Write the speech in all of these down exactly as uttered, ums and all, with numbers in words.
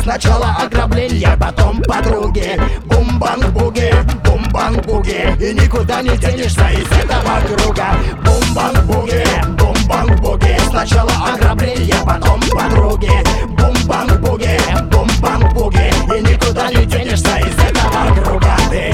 Сначала ограбление, потом подруги. Бум-банг-буги, бум-банг-буги. И никуда не денешься из этого круга. Бум-банг-буги, бум-банг-буги. Сначала ограбление, потом подруги. Бум-банг-буги, бум-банг-буги. И никуда не денешься из этого круга. Ты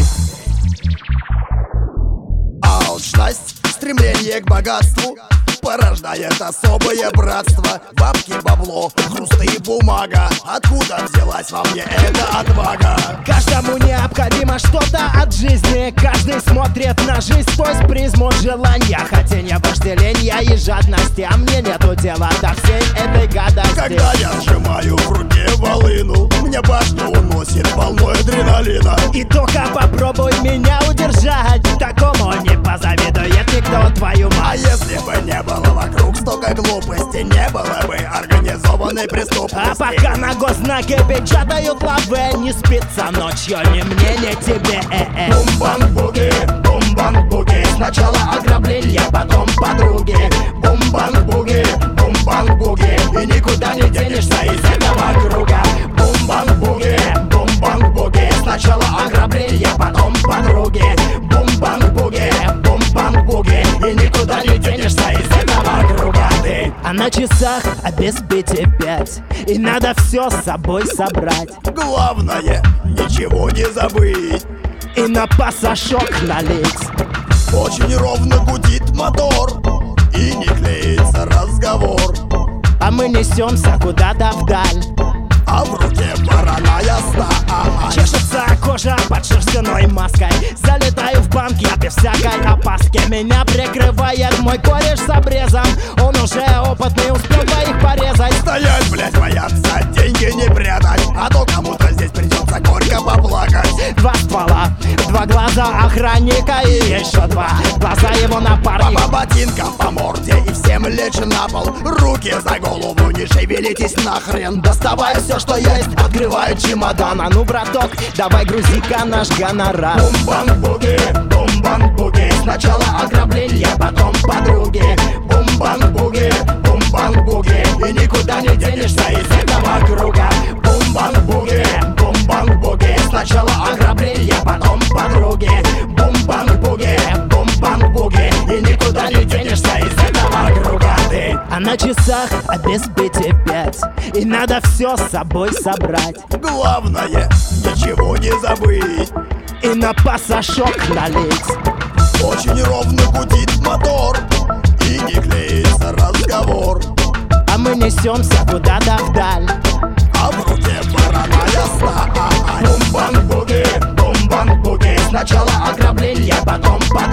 алчность, стремление к богатству порождает особое братство. Бабки, бабло, хрусты и бумага. Откуда взялась во мне эта отвага? Каждому необходимо что-то от жизни. Каждый смотрит на жизнь сквозь призму желания, хотения, вожделения и жадности. А мне нету дела до всей этой гадости. Когда я сжимаю в руке волыну, мне башню уносит волной адреналина. И только попробуй меня удержать, такому не позавидует никто, твою мать. А если бы не было вокруг столько глупости, не было бы организованной преступности. А пока на госзнаке печатают лаве, не спится ночью ни мне, ни тебе. э-э. Бум-банг-буги, бум-банг-буги. Сначала ограбление, потом подруги. Бум-банг-буги, бум-банг-буги. И никуда не денешься из этого круга. Бум-банг-буги, бум-банг-буги. Сначала ограбление, потом подруги. Бум-банг-буги, бум-банг-буги. И никуда не денешься из этого круга. Ты А на часах а без пяти пять, и надо все с собой собрать. главное, ничего не забыть. И на пасашок налить. Очень ровно гудит мотор, и не клеится разговор. А мы несемся куда-то вдаль. А в руке вороная сталь. Чешется кожа под шерстяной маской. Залетаю в банки без всякой опаски. Меня прикрывает мой кореш с обрезом. Он уже опытный, успел двоих порезать. Стоять, блять, бояться, деньги не прятать. А то кому-то здесь придется горько поплакать. Два ствола, два глаза охранника и еще два глаза его напарника. По ботинкам, по морде и всем лечь на пол. Руки за голову, не шевелитесь нахрен. Доставай все, что есть, открывай чемодан. А ну, браток, давай грузи-ка наш гонорар. Бум-банг-буги, бум-банг-буги. Сначала ограбление, потом подруги. Бум-банг-буги, бум-банг-буги. И никуда не денешься из этого круга. Бум-банг-буги, бум-банг-буги. Сначала ограбление, потом подруги. Бум-банг-буги, бум-банг-буги. И никуда не денешься из этого круга. Ты А на часах а без пяти пять, и надо все с собой собрать. главное, ничего не забыть. И на пасашок налить. Очень ровно гудит мотор, и не клеится разговор. А мы несемся куда-то вдаль. А в руке вороная сталь. Бум-банг-буги, бум-банг-буги. Сначала ограбление, потом